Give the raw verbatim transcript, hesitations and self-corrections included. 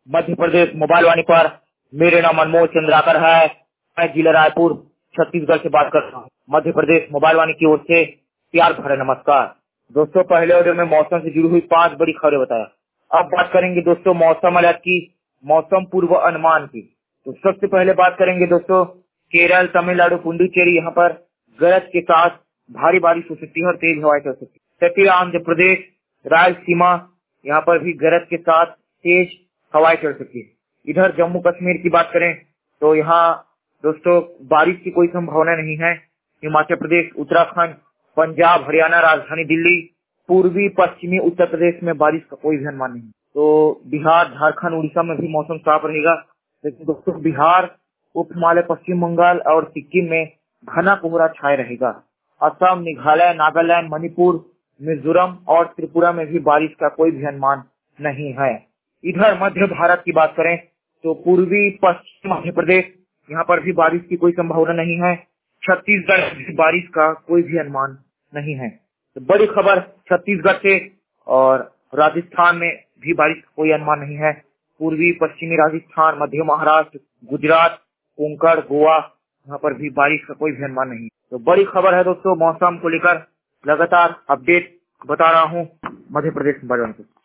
Madhya Pradesh mobile वाणी पर मेरे नाम अनमोल चंद्राकर है। मैं जिला रायपुर छत्तीसगढ़ से बात कर रहा हूँ। मध्य प्रदेश मोबाइल वाणी की ओर से प्यार भरा नमस्कार। दोस्तों, पहले ऑडियो में मौसम से जुड़ी हुई पांच बड़ी खबरें बताया। अब बात करेंगे दोस्तों मौसम अलर्ट की, मौसम पूर्व अनुमान की। तो सबसे पहले बात करेंगे दोस्तों केरल, तमिलनाडु, पुडुचेरी, यहाँ पर गरज के साथ भारी बारिश हो सकती है और तेज हवाएं चल सकती है। तटीय आंध्र प्रदेश, रायलसीमा, यहाँ पर भी गरज के साथ तेज हवाएं चल सकती है। इधर जम्मू कश्मीर की बात करें तो यहाँ दोस्तों बारिश की कोई संभावना नहीं है। हिमाचल प्रदेश, उत्तराखंड, पंजाब, हरियाणा, राजधानी दिल्ली, पूर्वी पश्चिमी उत्तर प्रदेश में बारिश का कोई भी अनुमान नहीं। तो बिहार, झारखंड, उड़ीसा में भी मौसम साफ रहेगा। लेकिन दोस्तों बिहार, उप हिमालय, पश्चिम बंगाल और सिक्किम में घना कोहरा छाए रहेगा। असम, मेघालय, नागालैंड, मणिपुर, मिजोरम और त्रिपुरा में भी बारिश का कोई भी अनुमान नहीं है। इधर मध्य भारत की बात करें तो पूर्वी पश्चिम मध्य प्रदेश, यहाँ पर भी बारिश की कोई संभावना नहीं है। छत्तीसगढ़ में भी बारिश का कोई भी अनुमान नहीं है। तो बड़ी खबर छत्तीसगढ़ से, और राजस्थान में भी बारिश का कोई अनुमान नहीं है। पूर्वी पश्चिमी राजस्थान, मध्य महाराष्ट्र, गुजरात, कोंकण, गोवा, यहाँ पर भी बारिश का कोई भी अनुमान नहीं। तो बड़ी खबर है दोस्तों, मौसम को लेकर लगातार अपडेट बता रहा हूँ मध्य प्रदेश में।